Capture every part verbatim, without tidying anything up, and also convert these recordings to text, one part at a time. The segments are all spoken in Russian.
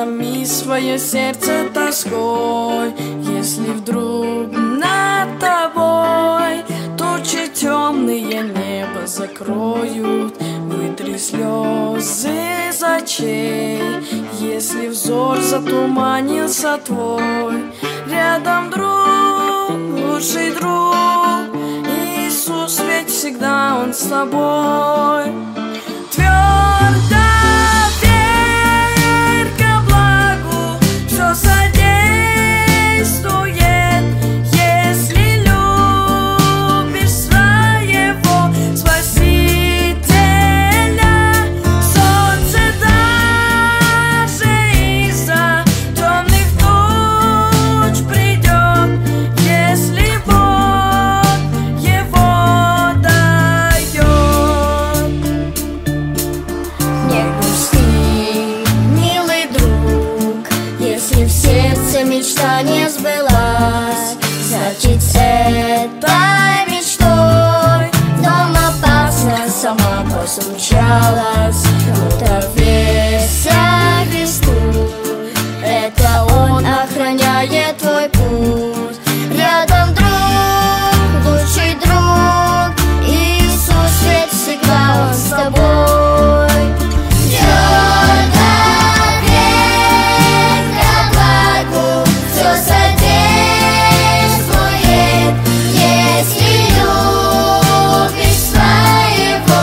томи свое сердце тоской. Если вдруг над тобой тучи темные небо закроют, вытри слезы из очей. Если взор затуманился твой, рядом друг, лучший друг, Иисус, ведь всегда Он с тобой. Твердо верь ко благу, все содействует, если любишь своего Спасителя. Солнце даже из-за темных туч придет, если Бог его дает. Не грусти, милый друг, если в сердце мечта не сбылась, значит, этой мечтой дом опасно сама постучалась. Доверься Христу, это Он охраняет твой путь. Рядом друг, лучший друг, Иисус, ведь всегда Он с тобой. Твердо верь ко благу, все содействует, если любишь своего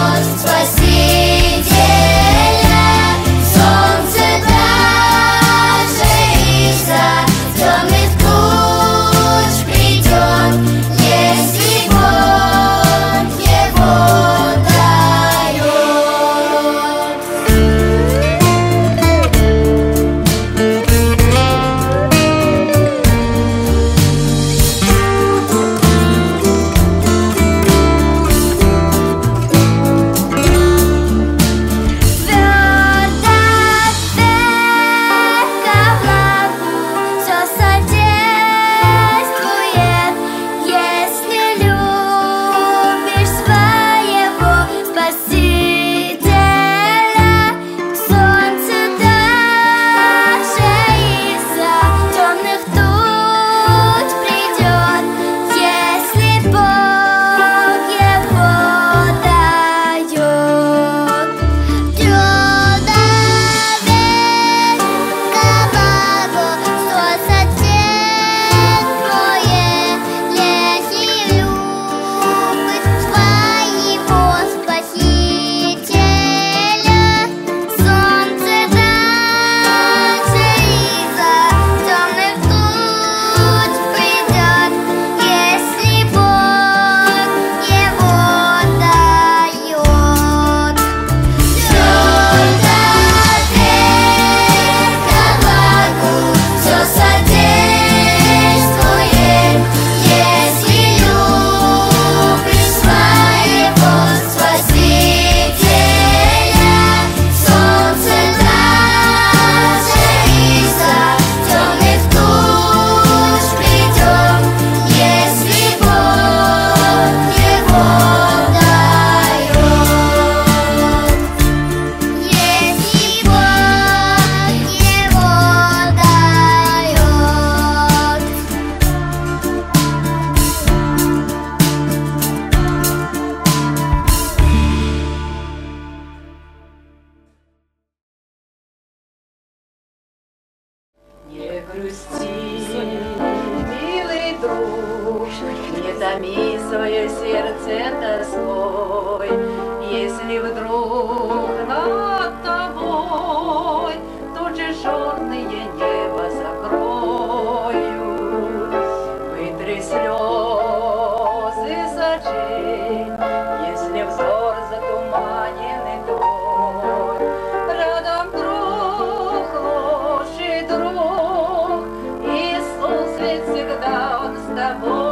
Спасителя. Солнце даже из-за темных туч придет, если Бог его дает. Не грусти, милый друг, не томи свое сердце тоской, если вдруг над тобой тучи черные небо закроют, вытри слезы с очей, если взор затуманенный твой. Рядом друг, лучший друг, Иисус, ведь всегда Он с тобой.